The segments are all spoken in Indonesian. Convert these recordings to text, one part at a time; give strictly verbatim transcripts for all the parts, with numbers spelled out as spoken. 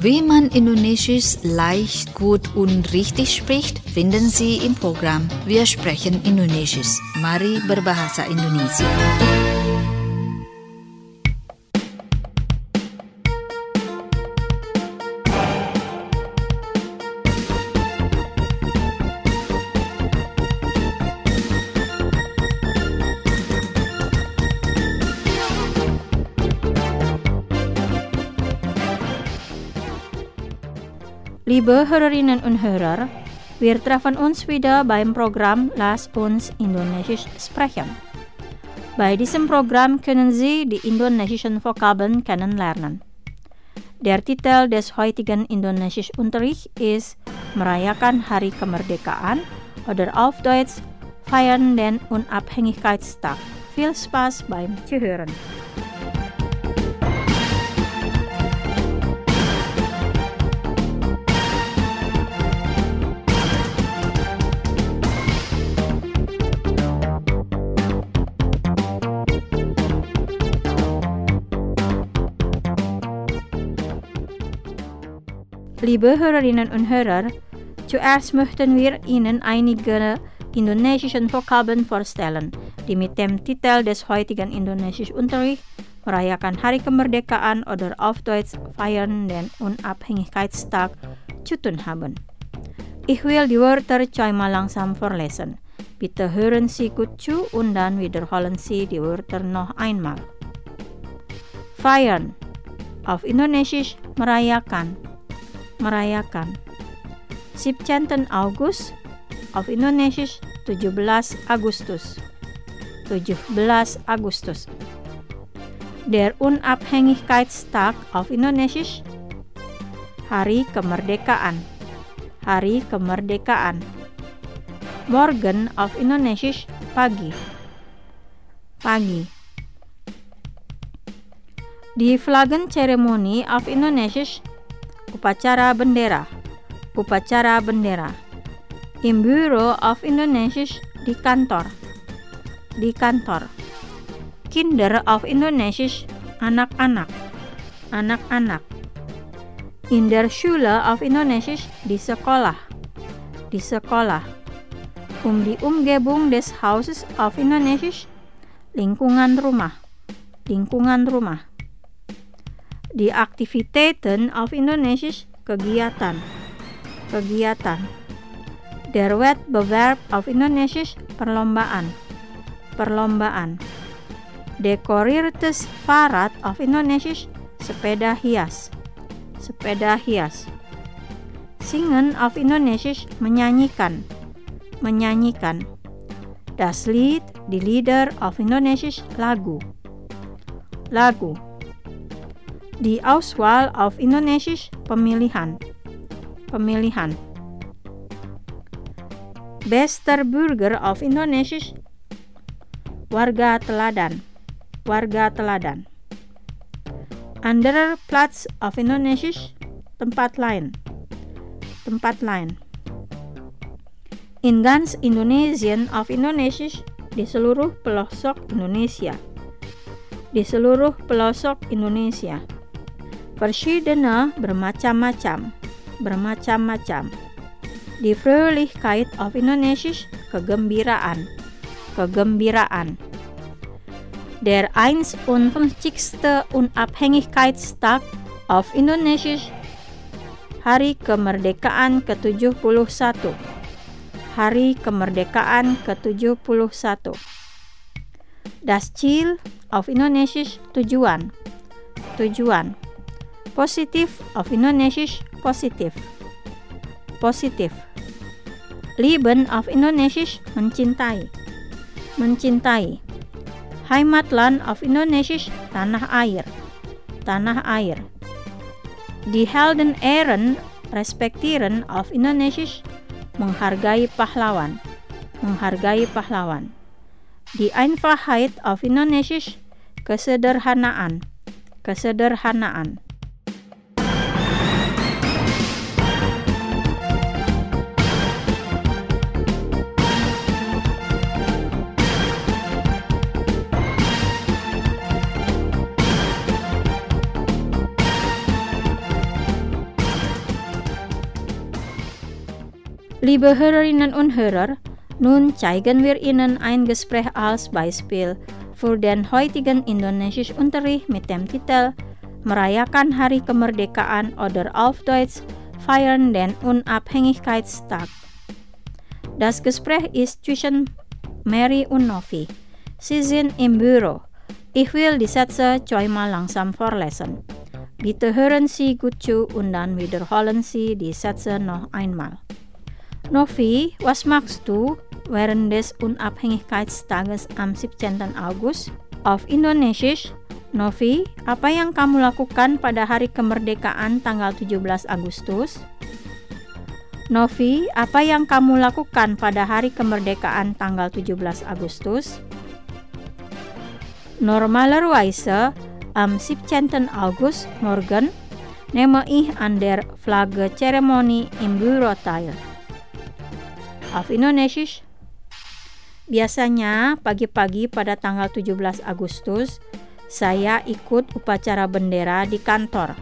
Wie man Indonesisch leicht, gut und richtig spricht, finden Sie im Programm Wir sprechen Indonesisch. Mari berbahasa Indonesia. Liebe Hörerinnen und Hörer, wir treffen uns wieder beim Programm Lass uns Indonesisch sprechen. Bei diesem Programm können Sie die indonesischen Vokabeln kennenlernen. Der Titel des heutigen Indonesischunterrichts ist Merayakan Hari Kemerdekaan oder auf Deutsch Feiern den Unabhängigkeitstag. Viel Spaß beim Zuhören. Liebe Hörerinnen und Hörer, zuerst möchten wir Ihnen einige indonesische Vokabeln vorstellen, die mit dem Titel des heutigen Indonesischunterrichts Merayakan Hari Kemerdekaan oder auf Deutsch Feiern den Unabhängigkeitstag zu tun haben. Ich will die Wörter zweimal langsam vorlesen. Bitte hören Sie gut zu und dann wiederholen Sie die Wörter noch einmal. Feiern, auf Indonesisch merayakan. Merayakan. siebzehnten August, auf Indonesisch tujuh belas Agustus. tujuh belas Agustus. Der Unabhängigkeitstag auf Indonesisch Hari Kemerdekaan. Hari Kemerdekaan. Morgen auf Indonesisch pagi. Pagi. Die Flaggenzeremonie auf Indonesisch Upacara bendera. Upacara bendera. Im Büro auf Indonesisch di kantor. Di kantor. Kinder auf Indonesisch anak-anak. Anak-anak. In der Schule auf Indonesisch di sekolah. Di sekolah. Um die Umgebung des Hauses auf Indonesisch lingkungan rumah. Lingkungan rumah. Die Aktivitäten auf Indonesisch kegiatan. Kegiatan. Der Wettbewerb auf Indonesisch perlombaan. Perlombaan. Dekoriertes Fahrrad auf Indonesisch sepeda hias. Sepeda hias. Singen auf Indonesisch menyanyikan. Menyanyikan. Das Lied, die Lieder auf Indonesisch lagu. Lagu. Die Auswahl auf Indonesisch pemilihan. Pemilihan. Bester Bürger auf Indonesisch warga teladan. Warga teladan. Anderer Platz auf Indonesisch tempat lain. Tempat lain. In ganz Indonesien auf Indonesisch di seluruh pelosok Indonesia. Di seluruh pelosok Indonesia. Verschiedene bermacam-macam, bermacam-macam. Die Fröhlichkeit auf Indonesisch kegembiraan, kegembiraan. Der einundfünfzigste Unabhängigkeitstag auf Indonesisch Hari Kemerdekaan ke tujuh puluh satu. Hari Kemerdekaan ke tujuh puluh satu. Das Ziel auf Indonesisch tujuan, tujuan. Positif auf Indonesisch positif. Positif. Lieben auf Indonesisch mencintai. Mencintai. Heimatland auf Indonesisch tanah air. Tanah air. Die Helden ehren, respektieren auf Indonesisch menghargai pahlawan. Menghargai pahlawan. Die Einfachheit auf Indonesisch kesederhanaan. Kesederhanaan. Liebe Hörerinnen und Hörer, nun zeigen wir Ihnen ein Gespräch als Beispiel für den heutigen Indonesischunterricht mit dem Titel Merayakan Hari Kemerdekaan oder auf Deutsch Feiern den Unabhängigkeitstag. Das Gespräch ist zwischen Mary und Novi. Sie sind im Büro. Ich will die Sätze zweimal langsam vorlesen. Bitte hören Sie gut zu und dann wiederholen Sie die Sätze noch einmal. Novi, was machst du während des Unabhängigkeitstages am siebzehnten August? Auf Indonesisch, Novi, apa yang kamu lakukan pada hari kemerdekaan tanggal tujuh belas Agustus? Novi, apa yang kamu lakukan pada hari kemerdekaan tanggal tujuh belas Agustus? Normalerweise am siebzehnten August morgen nehme ich an der Flagge-Zeremonie im Büro teil. Auf Indonesisch, biasanya pagi-pagi pada tanggal tujuh belas Agustus saya ikut upacara bendera di kantor.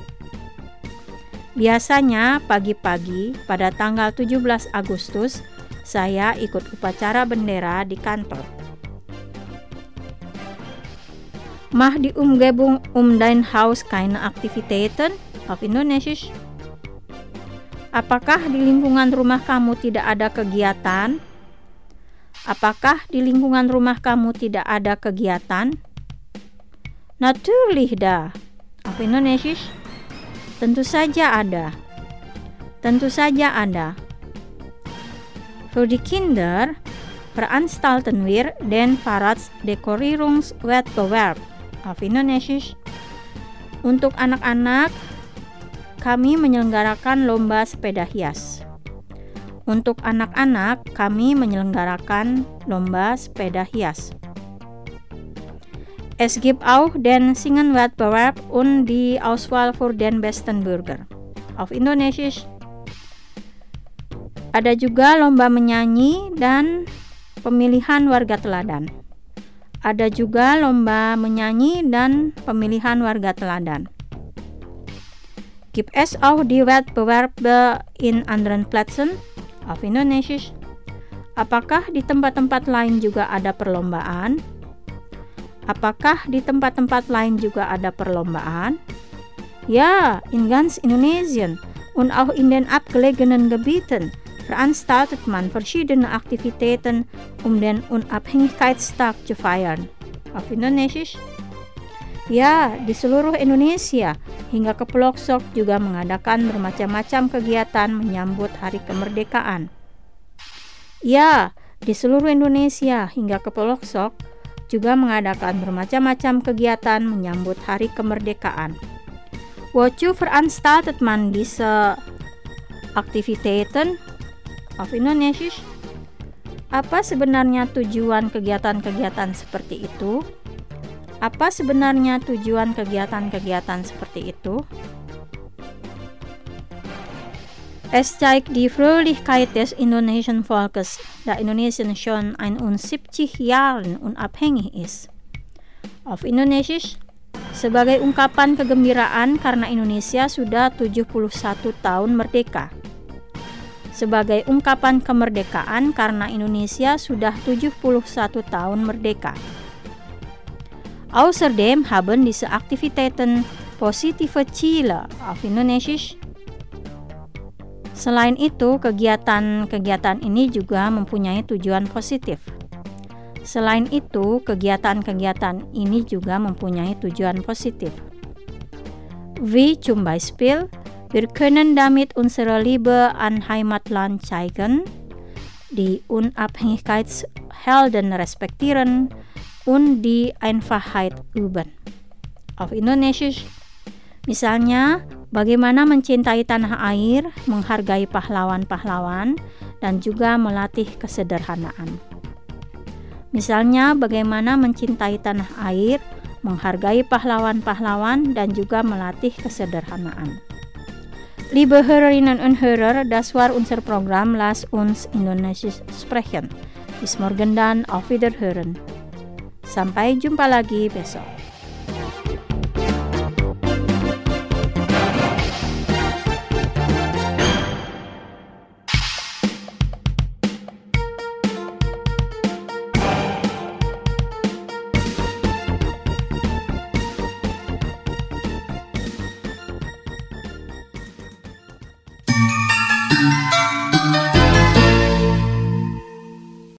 Biasanya pagi-pagi pada tanggal tujuh belas Agustus saya ikut upacara bendera di kantor. Mach die Umgebung um dein Haus keine Aktivitäten? Auf Indonesisch. Apakah di lingkungan rumah kamu tidak ada kegiatan? Apakah di lingkungan rumah kamu tidak ada kegiatan? Natürlich da. Auf Indonesisch. Tentu saja ada. Tentu saja ada. Für die Kinder veranstalten wir den Fahrraddekorierungswettbewerb. Auf Indonesisch. Untuk anak-anak, kami menyelenggarakan lomba sepeda hias. Untuk anak-anak, kami menyelenggarakan lomba sepeda hias. Es gibt auch den Singenwettbewerb und die Auswahl für den besten Bürger. Auf Indonesisch. Ada juga lomba menyanyi dan pemilihan warga teladan. Ada juga lomba menyanyi dan pemilihan warga teladan. Gibt es auch die Wettbewerbe in anderen Plätzen? Auf Indonesisch. Apakah di tempat-tempat lain juga ada perlombaan? Apakah di tempat-tempat lain juga ada perlombaan? Ja, in ganz Indonesien und auch in den abgelegenen Gebieten veranstaltet man verschiedene Aktivitäten, um den Unabhängigkeitstag zu feiern. Auf Indonesisch. Ya, di seluruh Indonesia hingga ke pelosok juga mengadakan bermacam-macam kegiatan menyambut hari kemerdekaan. Ya, di seluruh Indonesia hingga ke pelosok juga mengadakan bermacam-macam kegiatan menyambut hari kemerdekaan. Wozu veranstaltet man diese Aktivitäten? Auf Indonesisch. Apa sebenarnya tujuan kegiatan-kegiatan seperti itu? Apa sebenarnya tujuan kegiatan-kegiatan seperti itu? Es zeigt die Fröhlichkeit des indonesischen Volkes, da Indonesien schon einundsiebzig Jahren unabhängig ist. Auf Indonesisch. Sebagai ungkapan kegembiraan karena Indonesia sudah tujuh puluh satu tahun merdeka. Sebagai ungkapan kemerdekaan karena Indonesia sudah tujuh puluh satu tahun merdeka. Außerdem haben diese Aktivitäten positive Ziele. Auf Indonesisch. Selain itu, kegiatan-kegiatan ini juga mempunyai tujuan positif. Selain itu, kegiatan-kegiatan ini juga mempunyai tujuan positif. Wie zum Beispiel, wir können damit unsere Liebe an Heimatland zeigen, die Unabhängigkeitshelden respektieren und die Einfachheit üben. Auf Indonesisch. Misalnya, bagaimana mencintai tanah air, menghargai pahlawan-pahlawan, dan juga melatih kesederhanaan. Misalnya, bagaimana mencintai tanah air, menghargai pahlawan-pahlawan, dan juga melatih kesederhanaan. Liebe Hörerinnen und Hörer, das war unser Programm Lass uns Indonesisch sprechen. Bis morgen dann, auf Wiederhören. Sampai jumpa lagi besok.